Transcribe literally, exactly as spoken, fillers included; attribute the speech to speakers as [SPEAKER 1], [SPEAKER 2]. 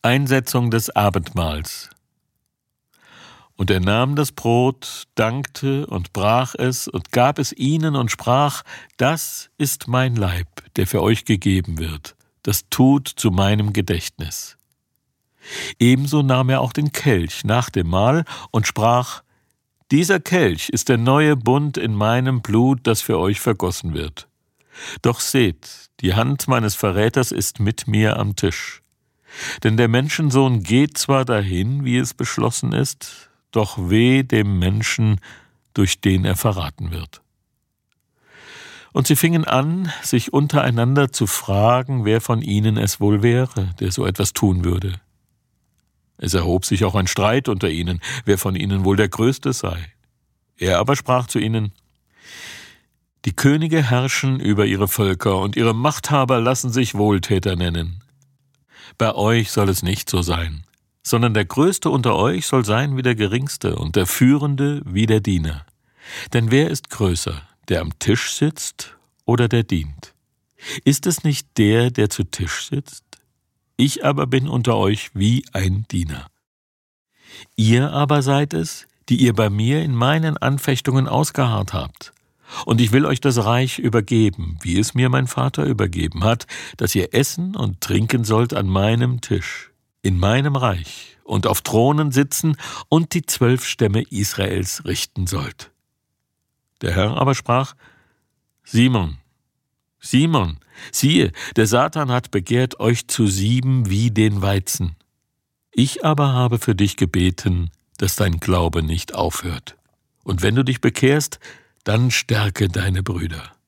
[SPEAKER 1] Einsetzung des Abendmahls. Und er nahm das Brot, dankte und brach es und gab es ihnen und sprach: Das ist mein Leib, der für euch gegeben wird. Das tut zu meinem Gedächtnis. Ebenso nahm er auch den Kelch nach dem Mahl und sprach: Dieser Kelch ist der neue Bund in meinem Blut, das für euch vergossen wird. Doch seht, die Hand meines Verräters ist mit mir am Tisch. Denn der Menschensohn geht zwar dahin, wie es beschlossen ist, doch weh dem Menschen, durch den er verraten wird. Und sie fingen an, sich untereinander zu fragen, wer von ihnen es wohl wäre, der so etwas tun würde. Es erhob sich auch ein Streit unter ihnen, wer von ihnen wohl der Größte sei. Er aber sprach zu ihnen: Die Könige herrschen über ihre Völker, und ihre Machthaber lassen sich Wohltäter nennen. Bei euch soll es nicht so sein, sondern der Größte unter euch soll sein wie der Geringste und der Führende wie der Diener. Denn wer ist größer, der am Tisch sitzt oder der dient? Ist es nicht der, der zu Tisch sitzt? Ich aber bin unter euch wie ein Diener. Ihr aber seid es, die ihr bei mir in meinen Anfechtungen ausgeharrt habt. Und ich will euch das Reich übergeben, wie es mir mein Vater übergeben hat, dass ihr essen und trinken sollt an meinem Tisch, in meinem Reich, und auf Thronen sitzen und die zwölf Stämme Israels richten sollt. Der Herr aber sprach: Simon, Simon, siehe, der Satan hat begehrt, euch zu sieben wie den Weizen. Ich aber habe für dich gebeten, dass dein Glaube nicht aufhört. Und wenn du dich bekehrst, dann stärke deine Brüder.